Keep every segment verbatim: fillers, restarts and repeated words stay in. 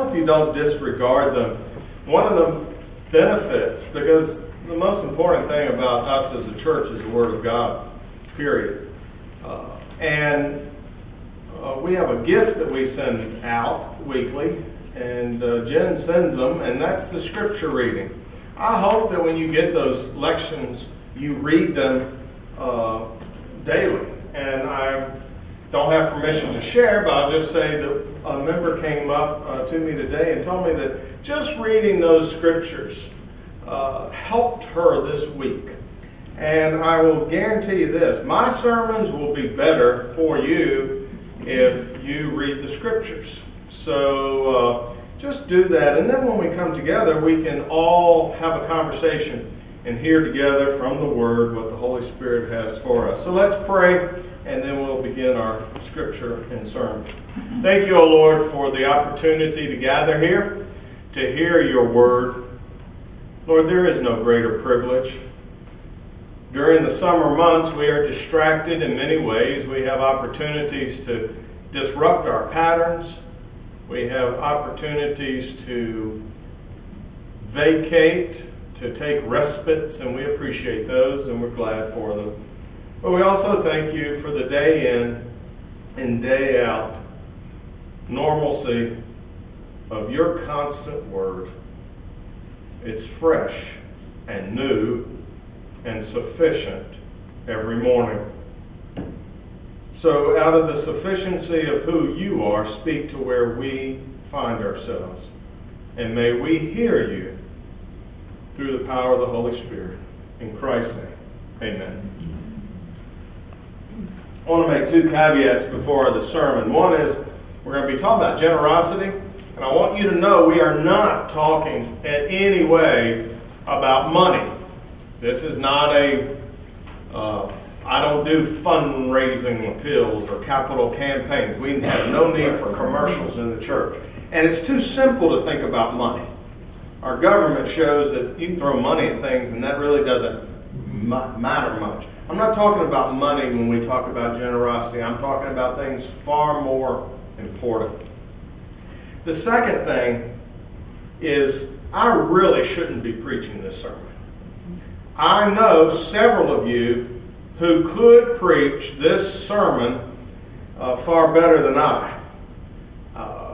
hope you don't disregard them. One of the benefits, because the most important thing about us as a church is the Word of God, period. Uh, and uh, we have a gift that we send out weekly, and uh, Jen sends them, and that's the Scripture reading. I hope that when you get those lections, you read them uh, daily. And I don't have permission to share, but I'll just say that a member came up uh, to me today and told me that just reading those scriptures uh, helped her this week. And I will guarantee you this, my sermons will be better for you if you read the scriptures. So uh, just do that, and then when we come together, we can all have a conversation and hear together from the Word what the Holy Spirit has for us. So let's pray, and then we'll begin our scripture and sermon. Thank you, O Lord, for the opportunity to gather here, to hear your word. Lord, there is no greater privilege. During the summer months, we are distracted in many ways. We have opportunities to disrupt our patterns. We have opportunities to vacate, to take respites, and we appreciate those, and we're glad for them. But we also thank you for the day in and day out normalcy of your constant word. It's fresh and new and sufficient every morning. So out of the sufficiency of who you are, speak to where we find ourselves. And may we hear you through the power of the Holy Spirit. In Christ's name, amen. I want to make two caveats before the sermon. One is we're going to be talking about generosity, and I want you to know we are not talking in any way about money. This is not a, uh, I don't do fundraising appeals or capital campaigns. We have no need for commercials in the church. And it's too simple to think about money. Our government shows that you can throw money at things and that really doesn't ma- matter much. I'm not talking about money when we talk about generosity. I'm talking about things far more important. The second thing is I really shouldn't be preaching this sermon. I know several of you who could preach this sermon uh, far better than I. Uh,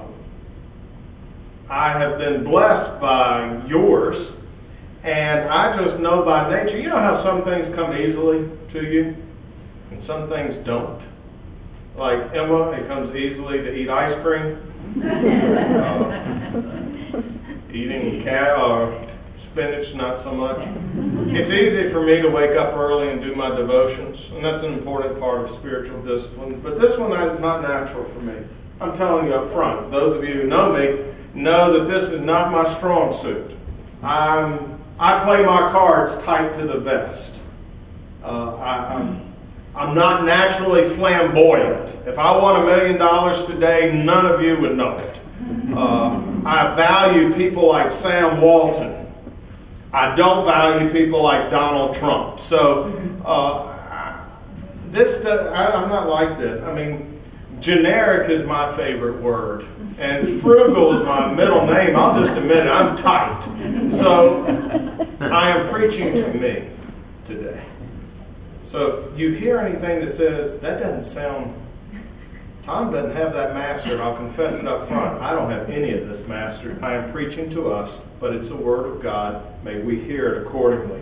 I have been blessed by yours, and I just know by nature, you know how some things come easily to you, and some things don't. Like Emma, it comes easily to eat ice cream. uh, eating cat or spinach, not so much. It's easy for me to wake up early and do my devotions, and that's an important part of spiritual discipline. But this one is not natural for me. I'm telling you up front. Those of you who know me know that this is not my strong suit. I'm I play my cards tight to the vest. Uh, I, I'm, I'm not naturally flamboyant. If I won a million dollars today, none of you would know it. Uh, I value people like Sam Walton. I don't value people like Donald Trump. So uh, this, I, I'm not like this. I mean, generic is my favorite word, and frugal is my middle name. I'll just admit it. I'm tight. So I am preaching to me today. So if you hear anything that says, that doesn't sound, Tom doesn't have that mastered, I'll confess it up front. I don't have any of this mastered. I am preaching to us, but it's the Word of God. May we hear it accordingly.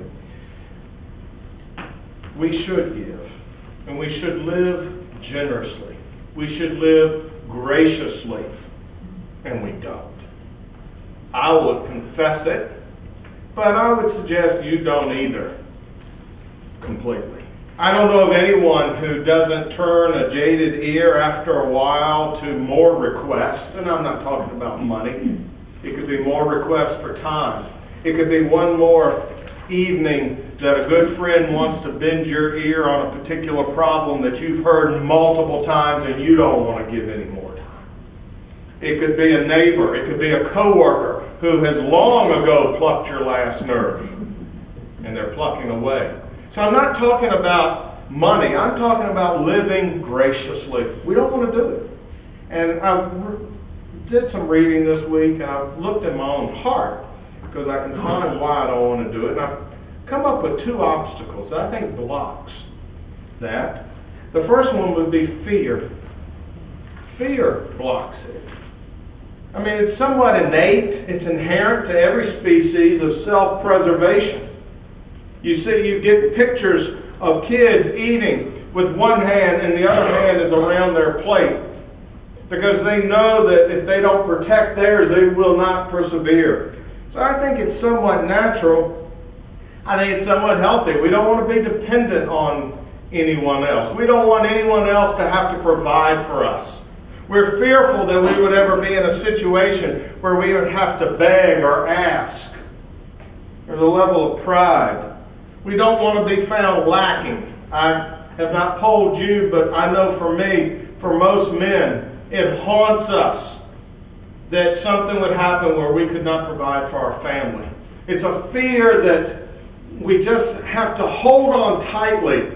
We should give, and we should live generously. We should live graciously, and we don't. I would confess it, but I would suggest you don't either completely. I don't know of anyone who doesn't turn a jaded ear after a while to more requests, and I'm not talking about money. It could be more requests for time. It could be one more evening that a good friend wants to bend your ear on a particular problem that you've heard multiple times and you don't want to give any more time. It could be a neighbor. It could be a coworker who has long ago plucked your last nerve, and they're plucking away. So I'm not talking about money. I'm talking about living graciously. We don't want to do it. And I did some reading this week, and I've looked at my own heart, because I can find why I don't want to do it. And I've come up with two obstacles that I think blocks that. The first one would be fear. Fear blocks it. I mean, it's somewhat innate. It's inherent to every species of self-preservation. You see, you get pictures of kids eating with one hand and the other hand is around their plate, because they know that if they don't protect theirs, they will not persevere. So I think it's somewhat natural. I think it's somewhat healthy. We don't want to be dependent on anyone else. We don't want anyone else to have to provide for us. We're fearful that we would ever be in a situation where we would have to beg or ask. There's a level of pride. We don't want to be found lacking. I have not told you, but I know for me, for most men, it haunts us that something would happen where we could not provide for our family. It's a fear that we just have to hold on tightly.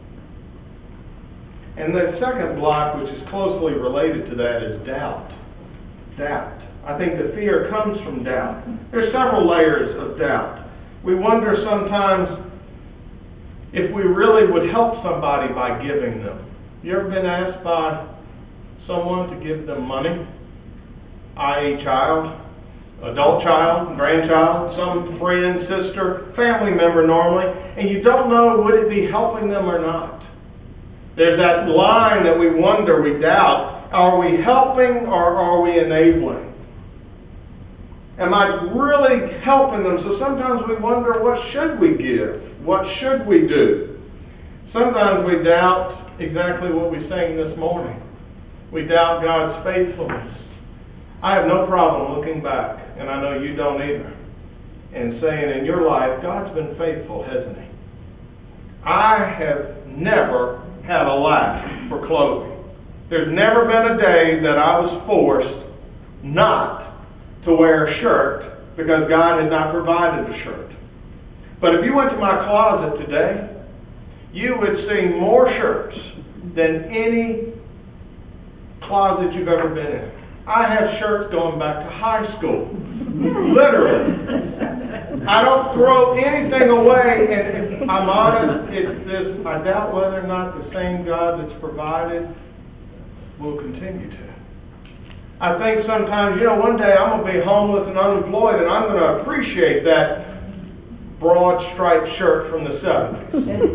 And the second block, which is closely related to that, is doubt. Doubt. I think the fear comes from doubt. There's several layers of doubt. We wonder sometimes if we really would help somebody by giving them. You ever been asked by someone to give them money? that is child, adult child, grandchild, some friend, sister, family member normally, and you don't know would it be helping them or not. There's that line that we wonder, we doubt, are we helping or are we enabling? Am I really helping them? So sometimes we wonder, what should we give? What should we do? Sometimes we doubt exactly what we sang this morning. We doubt God's faithfulness. I have no problem looking back, and I know you don't either, and saying in your life, God's been faithful, hasn't He? I have never had a lack for clothing. There's never been a day that I was forced not to wear a shirt because God had not provided a shirt. But if you went to my closet today, you would see more shirts than any closet you've ever been in. I have shirts going back to high school. Literally. I don't throw anything away, and if I'm honest, it's this, I doubt whether or not the same God that's provided will continue to. I think sometimes, you know, one day I'm going to be homeless and unemployed, and I'm going to appreciate that broad striped shirt from the seventies.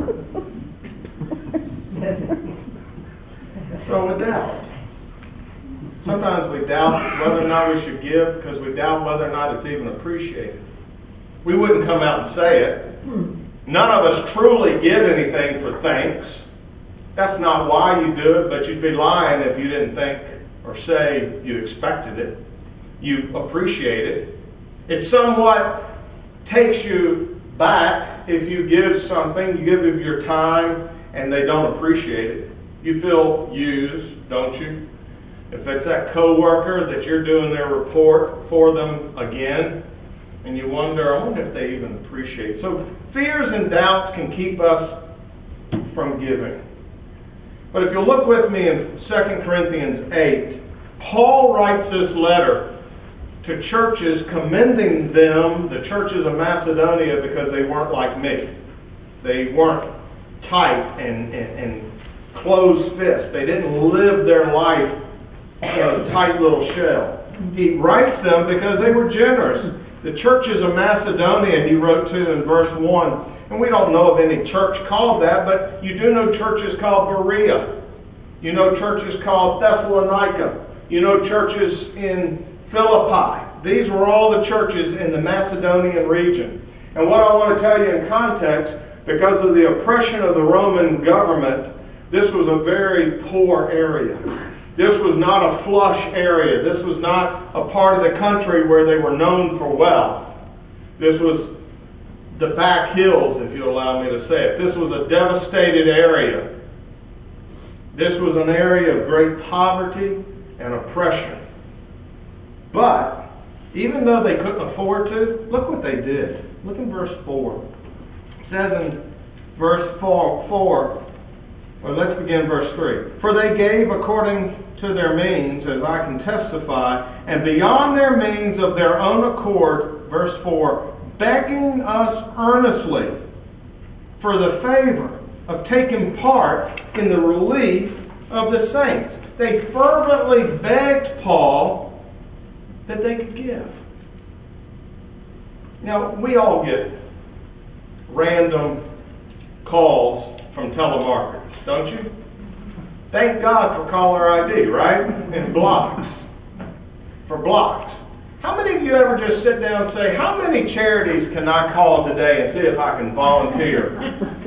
So with doubt. Sometimes we doubt whether or not we should give because we doubt whether or not it's even appreciated. We wouldn't come out and say it. None of us truly give anything for thanks. That's not why you do it, but you'd be lying if you didn't think or say you expected it. You appreciate it. It somewhat takes you back if you give something, you give of your time, and they don't appreciate it. You feel used, don't you? If it's that coworker that you're doing their report for them again, and you wonder, I wonder if they even appreciate it. So fears and doubts can keep us from giving. But if you'll look with me in Second Corinthians eight, Paul writes this letter to churches commending them, the churches of Macedonia, because they weren't like me. They weren't tight and, and, and closed fist. They didn't live their life in a tight little shell. He writes them because they were generous. The churches of Macedonia, he wrote to in verse one, and we don't know of any church called that, but you do know churches called Berea. You know churches called Thessalonica. You know churches in Philippi. These were all the churches in the Macedonian region. And what I want to tell you in context, because of the oppression of the Roman government, this was a very poor area. This was not a flush area. This was not a part of the country where they were known for wealth. This was the back hills, if you allow me to say it. This was a devastated area. This was an area of great poverty and oppression. But, even though they couldn't afford to, look what they did. Look in verse four. It says in verse four, Well, let's begin verse three. For they gave according to their means, as I can testify, and beyond their means of their own accord, verse four, begging us earnestly for the favor of taking part in the relief of the saints. They fervently begged Paul that they could give. Now, we all get random calls from telemarketers, don't you? Thank God for caller I D, right? And blocks. For blocks. How many of you ever just sit down and say, how many charities can I call today and see if I can volunteer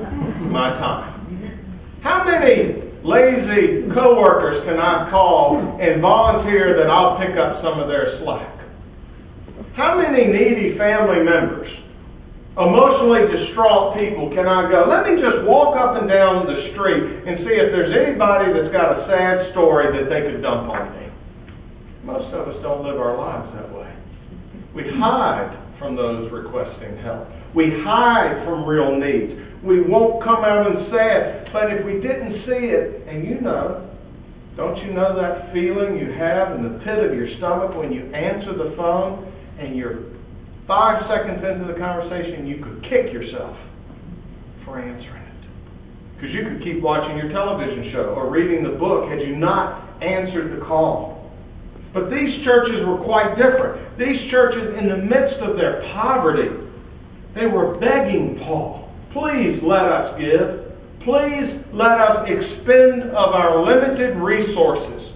my time? How many lazy coworkers can I call and volunteer that I'll pick up some of their slack? How many needy family members, emotionally distraught people can I go, let me just walk up and down the street and see if there's anybody that's got a sad story that they could dump on me? Most of us don't live our lives that way. We hide from those requesting help. We hide from real needs. We won't come out and say it. But if we didn't see it, and you know, don't you know that feeling you have in the pit of your stomach when you answer the phone and you're five seconds into the conversation, you could kick yourself for answering it. Because you could keep watching your television show or reading the book had you not answered the call. But these churches were quite different. These churches, in the midst of their poverty, they were begging Paul, please let us give. Please let us expend of our limited resources.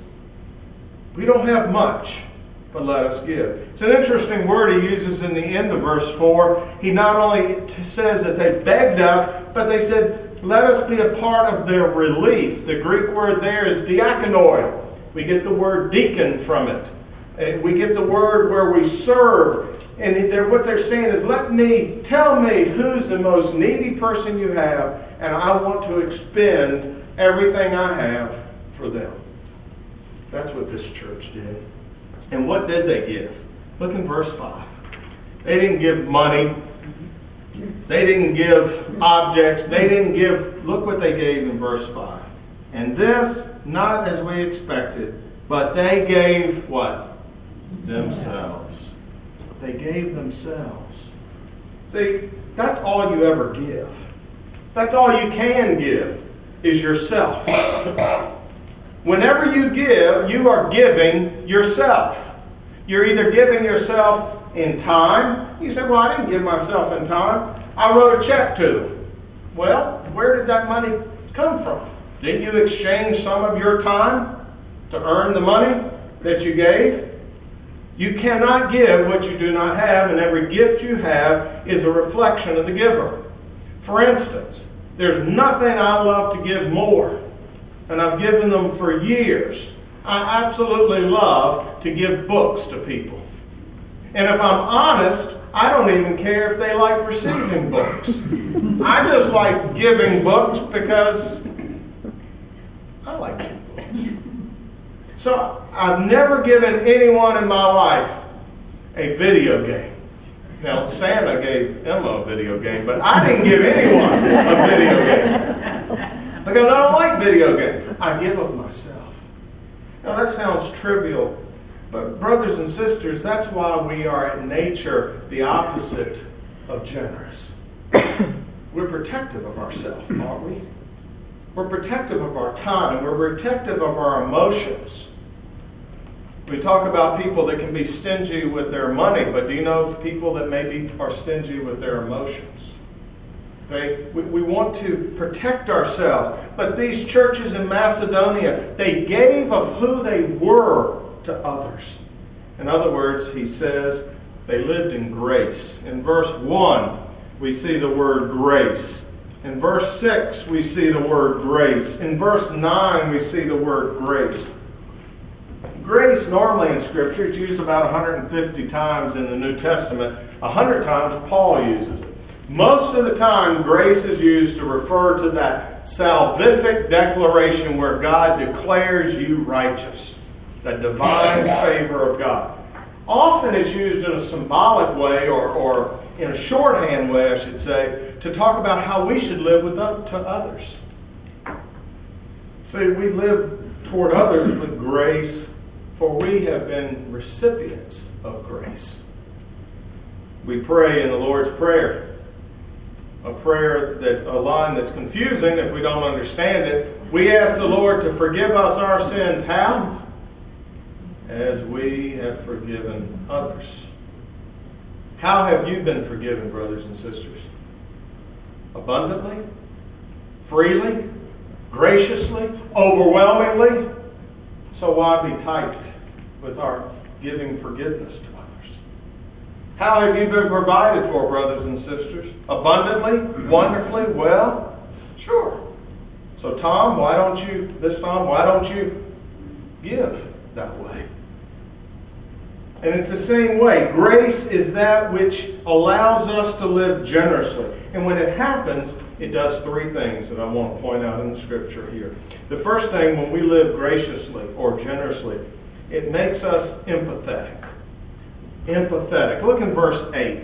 We don't have much, but let us give. It's an interesting word he uses in the end of verse four. He not only says that they begged us, but they said, let us be a part of their relief. The Greek word there is diakonoi. We get the word deacon from it. And we get the word where we serve. And they're, what they're saying is, let me, tell me who's the most needy person you have, and I want to expend everything I have for them. That's what this church did. And what did they give? Look in verse five. They didn't give money. They didn't give objects. They didn't give, look what they gave in verse five. And this, not as we expected, but they gave what? Themselves. They gave themselves. See, that's all you ever give. That's all you can give, is yourself. Whenever you give, you are giving yourself. You're either giving yourself in time. You say, well, I didn't give myself in time. I wrote a check to them. Well, where did that money come from? Didn't you exchange some of your time to earn the money that you gave? You cannot give what you do not have, and every gift you have is a reflection of the giver. For instance, there's nothing I love to give more, and I've given them for years. I absolutely love to give books to people. And if I'm honest, I don't even care if they like receiving books. I just like giving books because I like books. So I've never given anyone in my life a video game. Now, Santa gave Emma a video game, but I didn't give anyone a video game. Because I don't like video games. I give of myself. Now, that sounds trivial, but brothers and sisters, that's why we are at nature the opposite of generous. We're protective of ourselves, aren't we? We're protective of our time. We're protective of our emotions. We talk about people that can be stingy with their money, but do you know people that maybe are stingy with their emotions? Okay? We, we want to protect ourselves. But these churches in Macedonia, they gave of who they were to others. In other words, he says, they lived in grace. In verse one, we see the word grace. In verse six, we see the word grace. In verse nine, we see the word grace. Grace normally in Scripture is used about one hundred fifty times in the New Testament. one hundred times Paul uses it. Most of the time, grace is used to refer to that salvific declaration where God declares you righteous. That divine favor of God. Often it's used in a symbolic way or, or in a shorthand way, I should say, to talk about how we should live with to others. See, we live toward others with grace, for we have been recipients of grace. We pray in the Lord's Prayer, a prayer that a line that's confusing if we don't understand it. We ask the Lord to forgive us our sins. How? As we have forgiven others. How have you been forgiven, brothers and sisters? Abundantly? Freely? Graciously? Overwhelmingly? So why be tight with our giving forgiveness to others? How have you been provided for, brothers and sisters? Abundantly? Wonderfully? Well? Sure. So Tom, why don't you, this Tom, why don't you give that way? And it's the same way. Grace is that which allows us to live generously. And when it happens, it does three things that I want to point out in the Scripture here. The first thing, when we live graciously or generously, it makes us empathetic. Empathetic. Look in verse eight.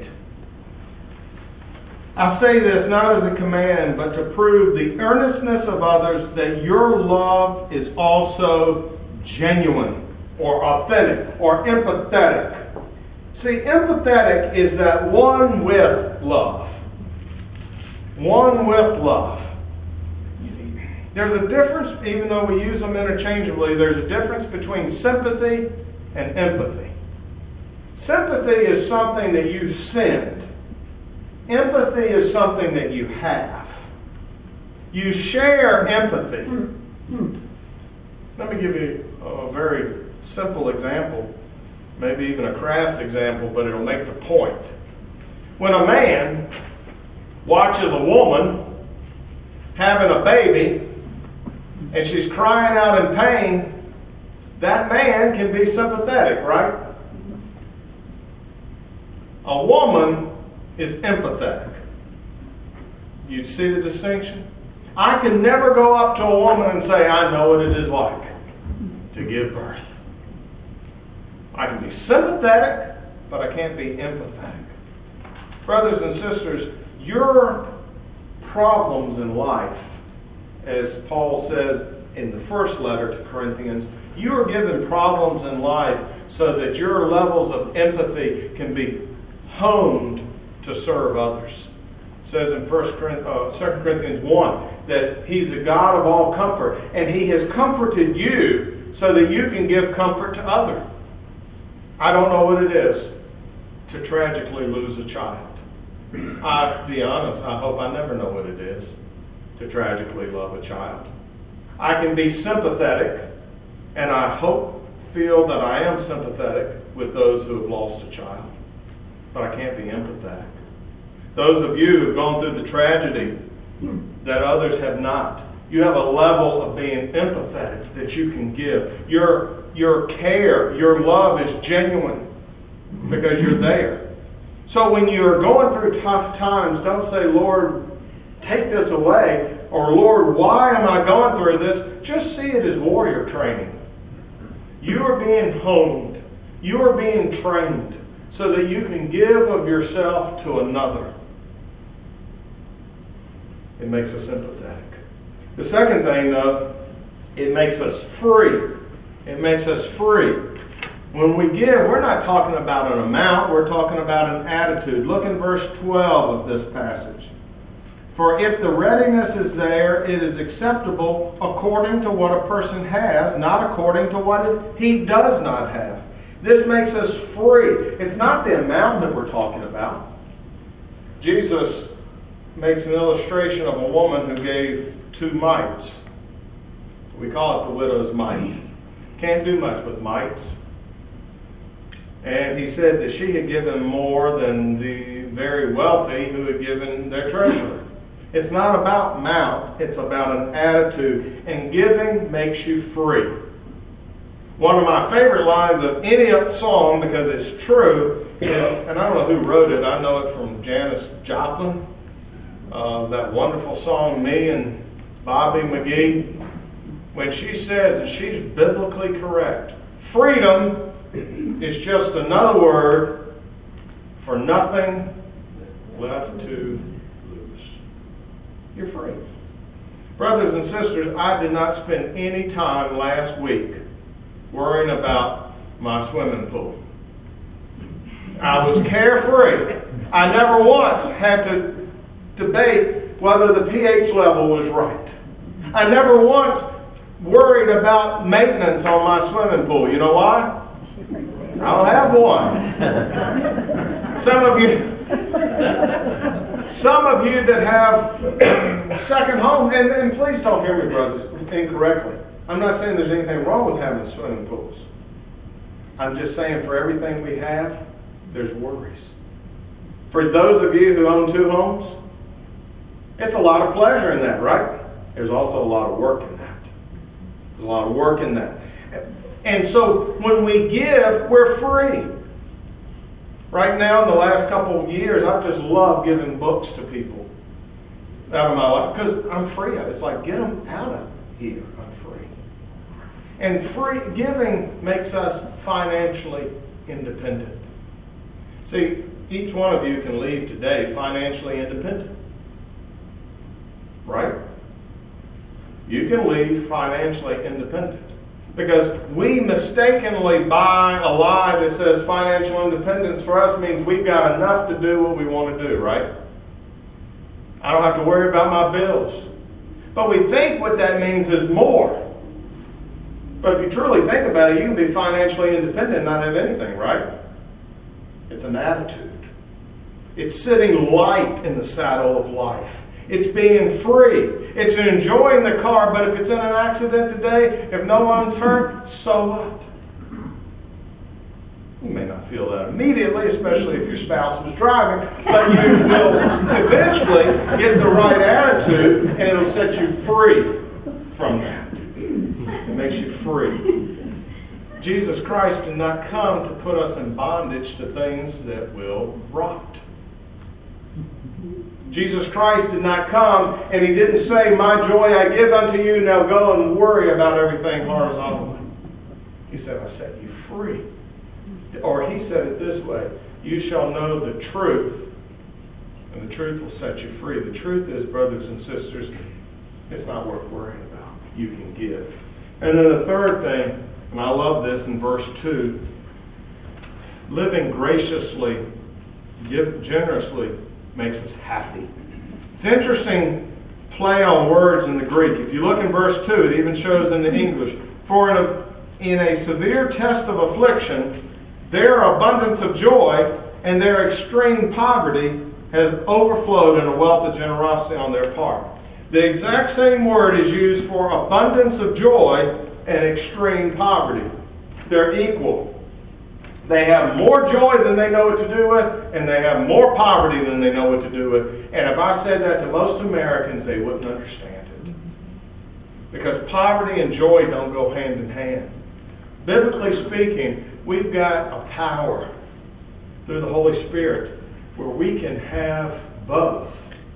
I say this not as a command, but to prove the earnestness of others that your love is also genuine, or authentic, or empathetic. See, empathetic is that one with love. One with love. There's a difference, even though we use them interchangeably, there's a difference between sympathy and empathy. Sympathy is something that you send. Empathy is something that you have. You share empathy. Let me give you a very simple example, maybe even a craft example, but it'll make the point. When a man watches a woman having a baby and she's crying out in pain, that man can be sympathetic, right? A woman is empathetic. You see the distinction? I can never go up to a woman and say, I know what it is like to give birth. I can be sympathetic, but I can't be empathetic. Brothers and sisters, your problems in life, as Paul says in the first letter to Corinthians, you are given problems in life so that your levels of empathy can be honed to serve others. It says in Second Corinthians one that He's a God of all comfort, and He has comforted you so that you can give comfort to others. I don't know what it is to tragically lose a child. I'll be honest, I hope I never know what it is to tragically love a child. I can be sympathetic, and I hope, feel that I am sympathetic with those who have lost a child. But I can't be empathetic. Those of you who have gone through the tragedy that others have not, you have a level of being empathetic that you can give. Your, your care, your love is genuine because you're there. So when you're going through tough times, don't say, Lord, take this away, or Lord, why am I going through this? Just see it as warrior training. You are being honed. You are being trained so that you can give of yourself to another. It makes us empathetic. The second thing, though, it makes us free. It makes us free. When we give, we're not talking about an amount, we're talking about an attitude. Look in verse twelve of this passage. For if the readiness is there, it is acceptable according to what a person has, not according to what he does not have. This makes us free. It's not the amount that we're talking about. Jesus makes an illustration of a woman who gave two mites. We call it the widow's mite. Can't do much with mites. And he said that she had given more than the very wealthy who had given their treasurer. It's not about amount, it's about an attitude. And giving makes you free. One of my favorite lines of any song, because it's true, is, and I don't know who wrote it, I know it from Janis Joplin, uh, that wonderful song, Me and Bobby McGee, when she says, and she's biblically correct, freedom is just another word for nothing left to lose. You're free. Brothers and sisters, I did not spend any time last week worrying about my swimming pool. I was carefree. I never once had to debate whether the pH level was right. I never once worried about maintenance on my swimming pool. You know why? I don't have one. Some of you, some of you that have second home, and, and please don't hear me, brothers, incorrectly. I'm not saying there's anything wrong with having swimming pools. I'm just saying for everything we have, there's worries. For those of you who own two homes, it's a lot of pleasure in that, right? There's also a lot of work in that. There's a lot of work in that. And so when we give, we're free. Right now, in the last couple of years, I've just loved giving books to people out of my life because I'm free. It's like, get them out of here. I'm free. And free giving makes us financially independent. See, each one of you can leave today financially independent. Right? You can leave financially independent. Because we mistakenly buy a lie that says financial independence for us means we've got enough to do what we want to do, right? I don't have to worry about my bills. But we think what that means is more. But if you truly think about it, you can be financially independent and not have anything, right? It's an attitude. It's sitting light in the saddle of life. It's being free. It's enjoying the car, but if it's in an accident today, if no one's hurt, so what? You may not feel that immediately, especially if your spouse was driving, but you will eventually get the right attitude, and it'll set you free from that. It makes you free. Jesus Christ did not come to put us in bondage to things that will rot. Jesus Christ did not come and He didn't say, my joy I give unto you, now go and worry about everything horizontally. He said, I set you free. Or He said it this way, you shall know the truth, and the truth will set you free. The truth is, brothers and sisters, it's not worth worrying about. You can give. And then the third thing, and I love this in verse two, living graciously, give generously, makes us happy. It's an interesting play on words in the Greek. If you look in verse two, it even shows in the English. For in a, in a severe test of affliction, their abundance of joy and their extreme poverty has overflowed in a wealth of generosity on their part. The exact same word is used for abundance of joy and extreme poverty. They're equal. They have more joy than they know what to do with, and they have more poverty than they know what to do with. And if I said that to most Americans, they wouldn't understand it. Because poverty and joy don't go hand in hand. Biblically speaking, we've got a power through the Holy Spirit where we can have both.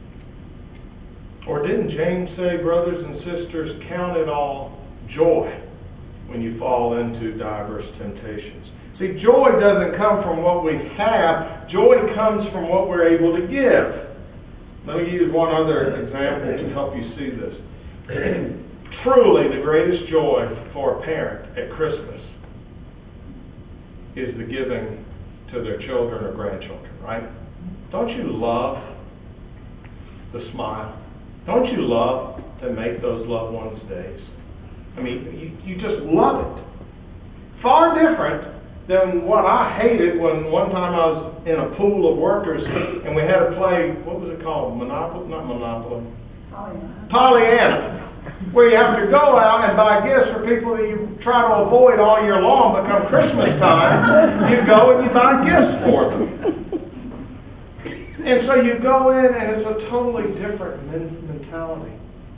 Or didn't James say, brothers and sisters, count it all joy when you fall into diverse temptations? See, joy doesn't come from what we have. Joy comes from what we're able to give. Let me use one other example to help you see this. Truly, the greatest joy for a parent at Christmas is the giving to their children or grandchildren, right? Don't you love the smile? Don't you love to make those loved ones' days? I mean, you, you just love it. Far different than what I hated when one time I was in a pool of workers and we had to play, what was it called? Monopoly? Not Monopoly. Pollyanna. Pollyanna. Where you have to go out and buy gifts for people that you try to avoid all year long, but come Christmas time, you go and you buy gifts for them. And so you go in and it's a totally different mentality.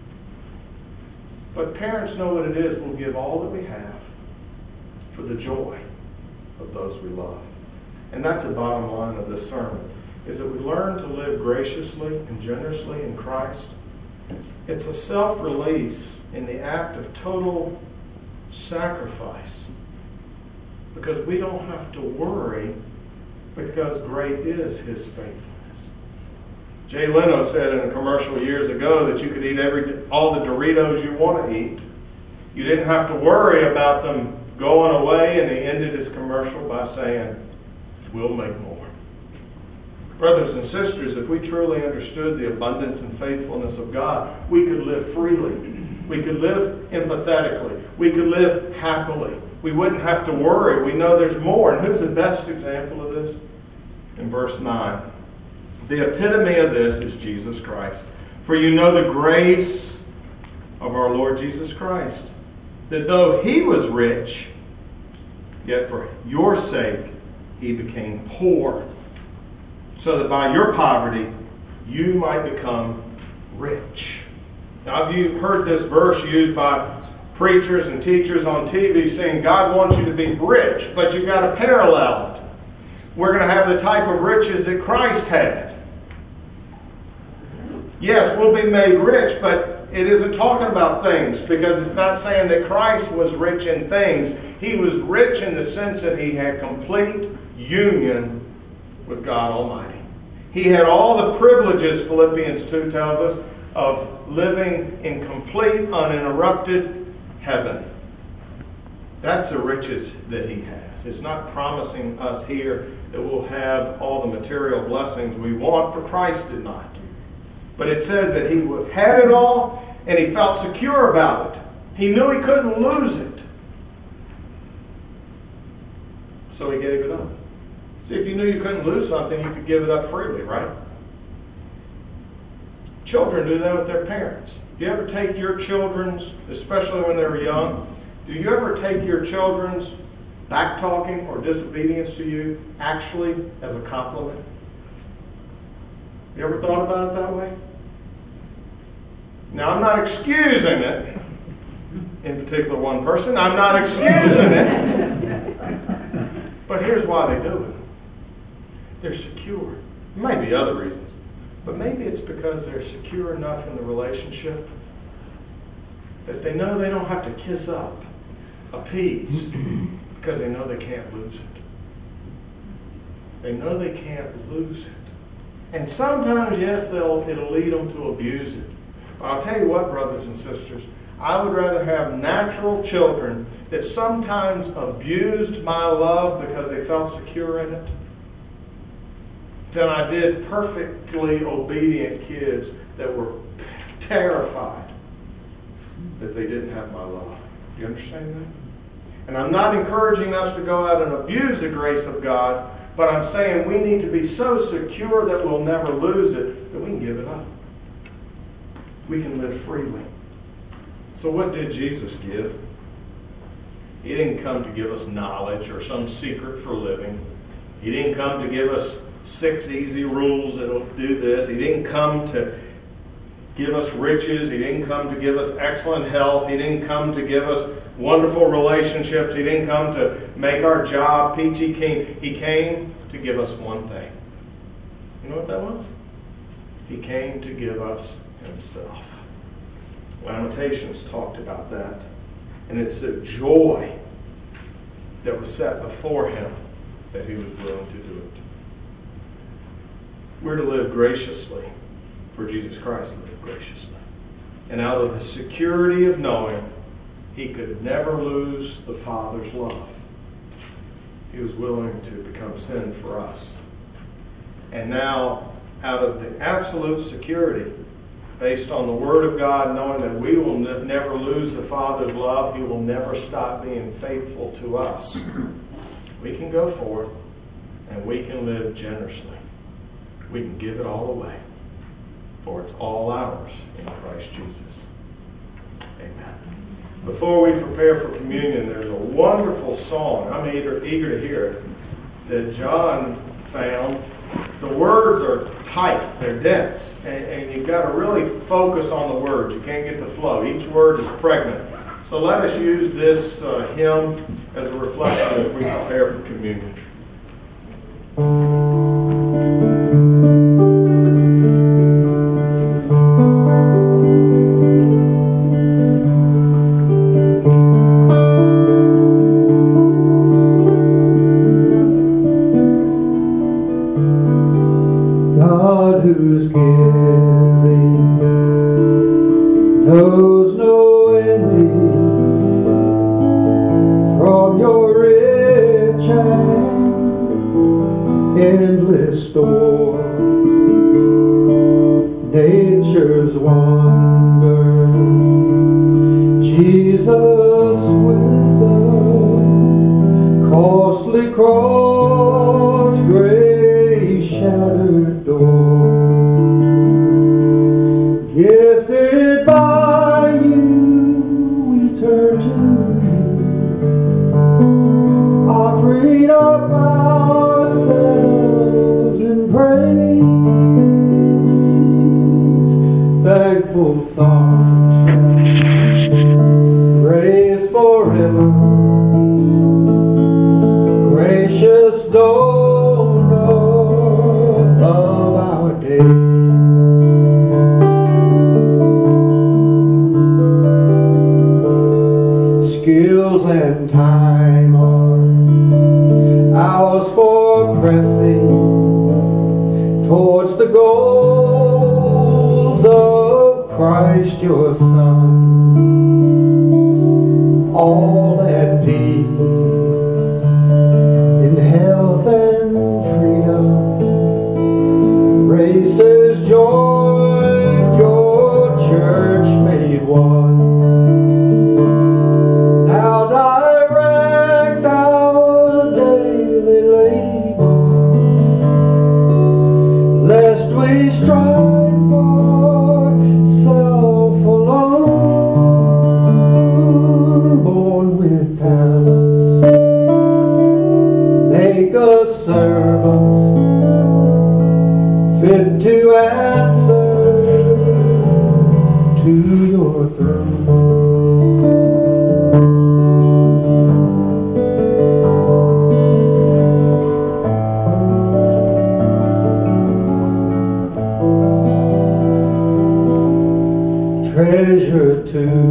But parents know what it is. We'll give all that we have for the joy of those we love. And that's the bottom line of this sermon, is that we learn to live graciously and generously in Christ. It's a self-release in the act of total sacrifice. Because we don't have to worry, because great is His faithfulness. Jay Leno said in a commercial years ago that you could eat every all the Doritos you want to eat. You didn't have to worry about them going away, and he ended his commercial by saying, "We'll make more." Brothers and sisters, if we truly understood the abundance and faithfulness of God, we could live freely. We could live empathetically. We could live happily. We wouldn't have to worry. We know there's more. And who's the best example of this? In verse nine. The epitome of this is Jesus Christ. For you know the grace of our Lord Jesus Christ, that though he was rich, yet for your sake he became poor, so that by your poverty you might become rich. Now, have you heard this verse used by preachers and teachers on T V saying God wants you to be rich, but you've got to parallel it. We're going to have the type of riches that Christ had. Yes, we'll be made rich, but it isn't talking about things, because it's not saying that Christ was rich in things. He was rich in the sense that he had complete union with God Almighty. He had all the privileges, Philippians two tells us, of living in complete, uninterrupted heaven. That's the riches that he has. It's not promising us here that we'll have all the material blessings we want, for Christ did not. But it says that he had it all, and he felt secure about it. He knew he couldn't lose it. So he gave it up. See, if you knew you couldn't lose something, you could give it up freely, right? Children do that with their parents. Do you ever take your children's, especially when they're young, do you ever take your children's back-talking or disobedience to you actually as a compliment? You ever thought about it that way? Now, I'm not excusing it, in particular one person. I'm not excusing it. But here's why they do it. They're secure. There may be other reasons. But maybe it's because they're secure enough in the relationship that they know they don't have to kiss up, appease, because they know they can't lose it. They know they can't lose it. And sometimes, yes, they'll, it'll lead them to abuse it. But I'll tell you what, brothers and sisters, I would rather have natural children that sometimes abused my love because they felt secure in it than I did perfectly obedient kids that were terrified that they didn't have my love. Do you understand that? And I'm not encouraging us to go out and abuse the grace of God, but I'm saying we need to be so secure that we'll never lose it, that we can give it up. We can live freely. So what did Jesus give? He didn't come to give us knowledge or some secret for living. He didn't come to give us six easy rules that'll do this. He didn't come to give us riches. He didn't come to give us excellent health. He didn't come to give us wonderful relationships. He didn't come to make our job peachy keen. He came to give us one thing. You know what that was? He came to give us himself. Lamentations talked about that. And it's the joy that was set before him that he was willing to do it. We're to live graciously, for Jesus Christ lived graciously. And out of the security of knowing he could never lose the Father's love, he was willing to become sin for us. And now, out of the absolute security, based on the Word of God, knowing that we will ne- never lose the Father's love, he will never stop being faithful to us, we can go forth and we can live generously. We can give it all away, for it's all ours in Christ Jesus. Amen. Before we prepare for communion, there's a wonderful song, I'm eager, eager to hear it, that John found. The words are tight, they're dense, and, and you've got to really focus on the words. You can't get the flow. Each word is pregnant. So let us use this uh, hymn as a reflection as we prepare for communion. God whose gift endless store, nature's wonder, Jesus wisdom, costly cross, gray shattered door, gifted by you, we turn to you, offering up ourselves in praise, thankful thoughts, praise forever, gracious donor of our day. Skills and time are ours for pressing towards the goals of Christ your Son. All at peace in health and freedom, races joined, your church made one. Now direct our daily labor, lest we strive for self alone, born with talents, make us servants, fit to answer to your throne. Treasure too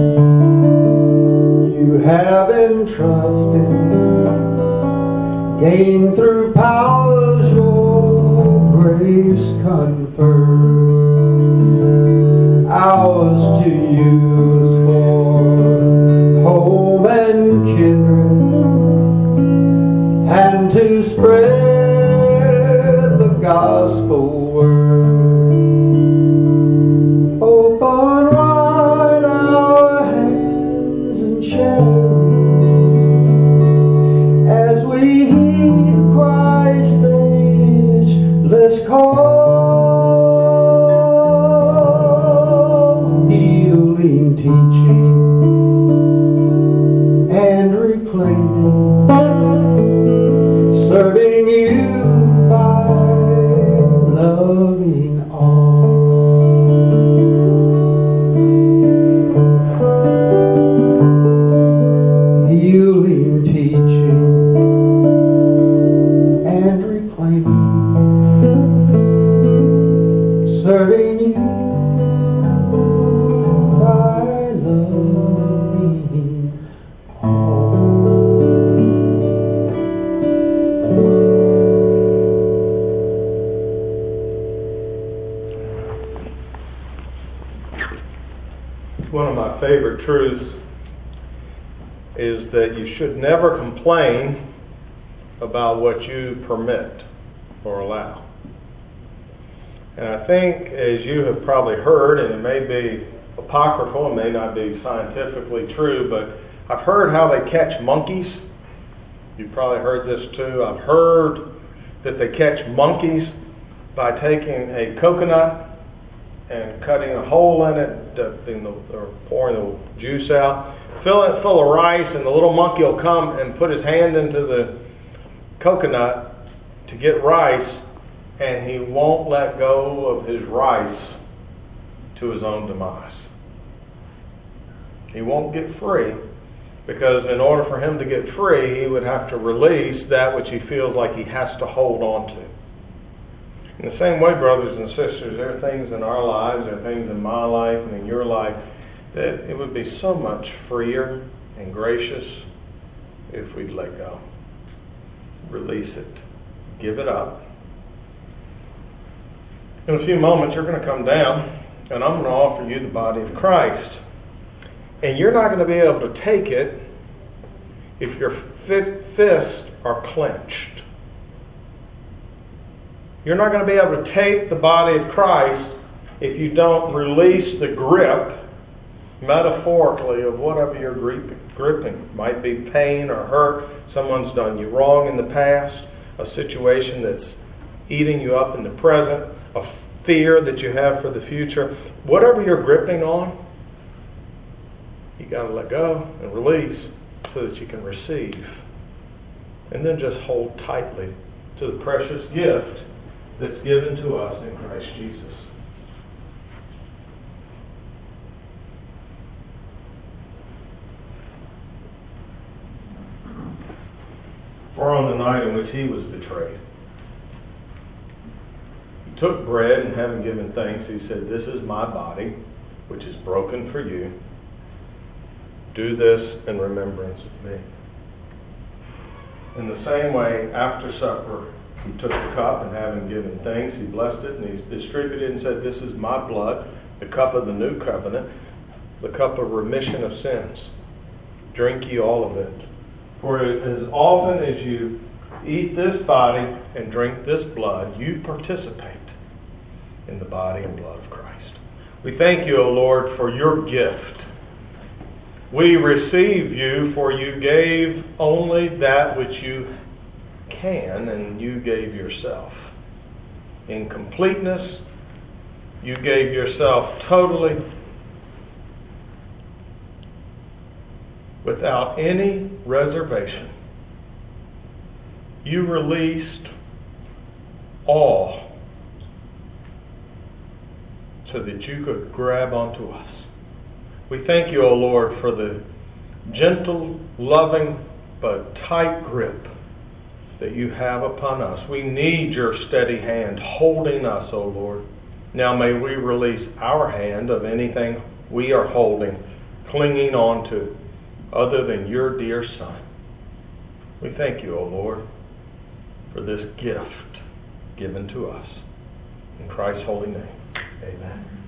you have entrusted, gained through powers your grace conferred, ours to use for home and kindred, and to spread the gospel word. Open wide our hands and charity as we heed Christ's ageless call, healing, teaching, and reclaiming, serving you by loving all. Healing, teaching, and reclaiming, serving you by loving all. One of my favorite truths is that you should never complain about what you permit or allow. And I think, as you have probably heard, and it may be apocryphal, it may not be scientifically true, but I've heard how they catch monkeys. You've probably heard this too. I've heard that they catch monkeys by taking a coconut and cutting a hole in it, in the, or pouring the juice out, filling it full of rice, and the little monkey will come and put his hand into the coconut to get rice, and he won't let go of his rice to his own demise. He won't get free, because in order for him to get free, he would have to release that which he feels like he has to hold on to. In the same way, brothers and sisters, there are things in our lives, there are things in my life and in your life, that it would be so much freer and gracious if we'd let go. Release it. Give it up. In a few moments, you're going to come down, and I'm going to offer you the body of Christ. And you're not going to be able to take it if your fists are clenched. You're not going to be able to take the body of Christ if you don't release the grip, metaphorically, of whatever you're gripping. It might be pain or hurt. Someone's done you wrong in the past. A situation that's eating you up in the present. A fear that you have for the future. Whatever you're gripping on, you got to let go and release so that you can receive. And then just hold tightly to the precious gift that's given to us in Christ Jesus. For on the night in which he was betrayed, he took bread, and having given thanks, he said, "This is my body, which is broken for you. Do this in remembrance of me." In the same way, after supper, he took the cup, and having given thanks, he blessed it, and he distributed and said, "This is my blood, the cup of the new covenant, the cup of remission of sins. Drink ye all of it. For as often as you eat this body and drink this blood, you participate in the body and blood of Christ." We thank you, O Lord, for your gift. We receive you, for you gave only that which you can, and you gave yourself. In completeness, you gave yourself totally, without any reservation. You released all so that you could grab onto us. We thank you, O Lord, for the gentle, loving, but tight grip that you have upon us. We need your steady hand holding us, O Lord. Now may we release our hand of anything we are holding, clinging on to, other than your dear Son. We thank you, O Lord, for this gift given to us. In Christ's holy name, amen.